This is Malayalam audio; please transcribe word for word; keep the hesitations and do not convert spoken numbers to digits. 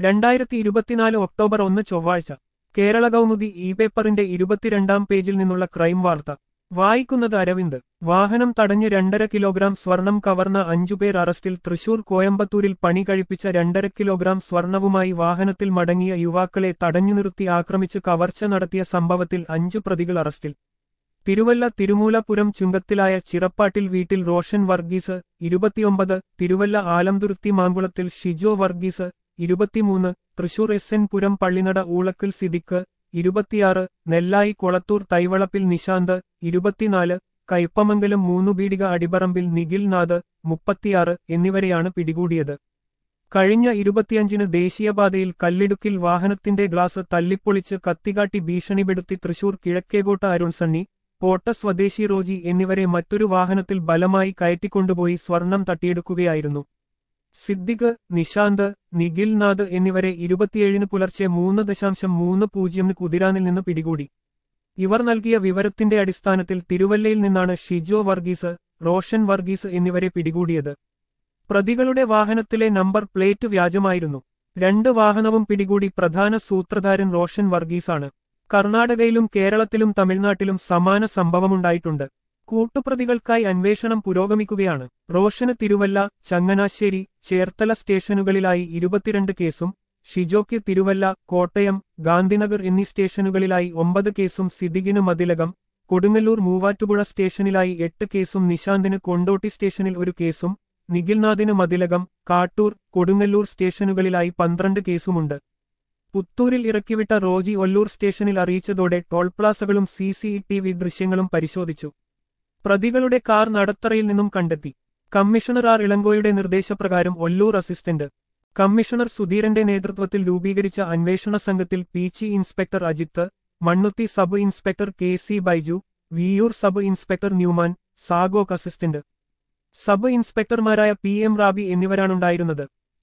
രണ്ടായിരത്തി ഇരുപത്തിനാല് ഒക്ടോബർ ഒന്ന് ചൊവ്വാഴ്ച കേരള കൗമുദി ഇ പേപ്പറിന്റെ ഇരുപത്തിരണ്ടാം പേജിൽ നിന്നുള്ള ക്രൈം വാർത്ത വായിക്കുന്നത് അരവിന്ദ്. വാഹനം തടഞ്ഞ് രണ്ടര കിലോഗ്രാം സ്വർണം കവർന്ന അഞ്ചുപേർ അറസ്റ്റിൽ. തൃശൂർ കോയമ്പത്തൂരിൽ പണി കഴിപ്പിച്ച രണ്ടര കിലോഗ്രാം സ്വർണവുമായി വാഹനത്തിൽ മടങ്ങിയ യുവാക്കളെ തടഞ്ഞുനിർത്തി ആക്രമിച്ച് കവർച്ച നടത്തിയ സംഭവത്തിൽ അഞ്ചു പ്രതികൾ അറസ്റ്റിൽ. തിരുവല്ല തിരുമൂലപുരം ചുങ്കത്തിലായ ചിറപ്പാട്ടിൽ വീട്ടിൽ റോഷൻ വർഗീസ് ഇരുപത്തിയൊമ്പത്, തിരുവല്ല ആലംതുരുത്തി മാങ്കുളത്തിൽ ഷിജോ വർഗീസ് ഇരുപത്തിമൂന്ന്, തൃശൂർ എസ് എൻ പുരം പള്ളിനട ഊളക്കിൽ സിദിക്ക് ഇരുപത്തിയാറ്, നെല്ലായി കൊളത്തൂർ തൈവളപ്പിൽ നിശാന്ത് ഇരുപത്തിനാല്, കയ്പമംഗലം മൂന്നുബീഡിക അടിപറമ്പിൽ നിഖിൽ നാഥ് മുപ്പത്തിയാറ് എന്നിവരെയാണ് പിടികൂടിയത്. കഴിഞ്ഞ ഇരുപത്തിയഞ്ചിന് ദേശീയപാതയിൽ കല്ലിടുക്കിൽ വാഹനത്തിന്റെ ഗ്ലാസ് തല്ലിപ്പൊളിച്ച് കത്തികാട്ടി ഭീഷണിപ്പെടുത്തി തൃശൂർ കിഴക്കേകോട്ട അരുൺ സണ്ണി, പോട്ട സ്വദേശി റോജി എന്നിവരെ മറ്റൊരു വാഹനത്തിൽ ബലമായി കയറ്റിക്കൊണ്ടുപോയി സ്വർണം തട്ടിയെടുക്കുകയായിരുന്നു. സിദ്ദിഖ്, നിശാന്ത്, നിഖിൽ നാഥ് എന്നിവരെ ഇരുപത്തിയേഴിന് പുലർച്ചെ മൂന്ന് ദശാംശം മൂന്ന് പൂജ്യമിന് കുതിരാനിൽ നിന്ന് പിടികൂടി. ഇവർ നൽകിയ വിവരത്തിന്റെ അടിസ്ഥാനത്തിൽ തിരുവല്ലയിൽ നിന്നാണ് ഷിജോ വർഗീസ്, റോഷൻ വർഗീസ് എന്നിവരെ പിടികൂടിയത്. പ്രതികളുടെ വാഹനത്തിലെ നമ്പർ പ്ലേറ്റ് വ്യാജമായിരുന്നു. രണ്ട് വാഹനവും പിടികൂടി. പ്രധാന സൂത്രധാരൻ റോഷൻ വർഗീസാണ്. കർണാടകയിലും കേരളത്തിലും തമിഴ്നാട്ടിലും സമാന സംഭവമുണ്ടായിട്ടുണ്ട്. കൂട്ടുപ്രതികൾക്കായി അന്വേഷണം പുരോഗമിക്കുകയാണ്. റോഷന് തിരുവല്ല, ചങ്ങനാശ്ശേരി, ചേർത്തല സ്റ്റേഷനുകളിലായി ഇരുപത്തിരണ്ട് കേസും, ഷിജോയ്ക്ക് തിരുവല്ല, കോട്ടയം, ഗാന്ധിനഗർ എന്നീ സ്റ്റേഷനുകളിലായി ഒമ്പത് കേസും, സിദ്ദിഖിന് മതിലകം, കൊടുങ്ങല്ലൂർ മൂവാറ്റുപുഴ സ്റ്റേഷനിലായി എട്ട് കേസും, നിശാന്തിന് കൊണ്ടോട്ടി സ്റ്റേഷനിൽ ഒരു കേസും, നിഖിൽനാഥിന് മതിലകം, കാട്ടൂർ, കൊടുങ്ങല്ലൂർ സ്റ്റേഷനുകളിലായി പന്ത്രണ്ട് കേസുമുണ്ട്. പുത്തൂരിൽ ഇറക്കിവിട്ട റോജി ഒല്ലൂർ സ്റ്റേഷനിൽ അറിയിച്ചതോടെ ടോൾപ്ലാസകളും സി സി ടി വി ദൃശ്യങ്ങളും പരിശോധിച്ചു. പ്രതികളുടെ കാർ നടത്തറയിൽ നിന്നും കണ്ടെത്തി. കമ്മീഷണർ ആർ ഇളങ്കോയുടെ നിർദ്ദേശപ്രകാരം ഒല്ലൂർ അസിസ്റ്റന്റ് കമ്മീഷണർ സുധീരന്റെ നേതൃത്വത്തിൽ രൂപീകരിച്ച അന്വേഷണ സംഘത്തിൽ Peechi inspector Ajith, Mannuthy sub inspector K C Baiju, Viyyur sub inspector Newman, SAGOC assistant sub ഇൻസ്പെക്ടർമാരായ പി എം റാബി എന്നിവരാണുണ്ടായിരുന്നത്.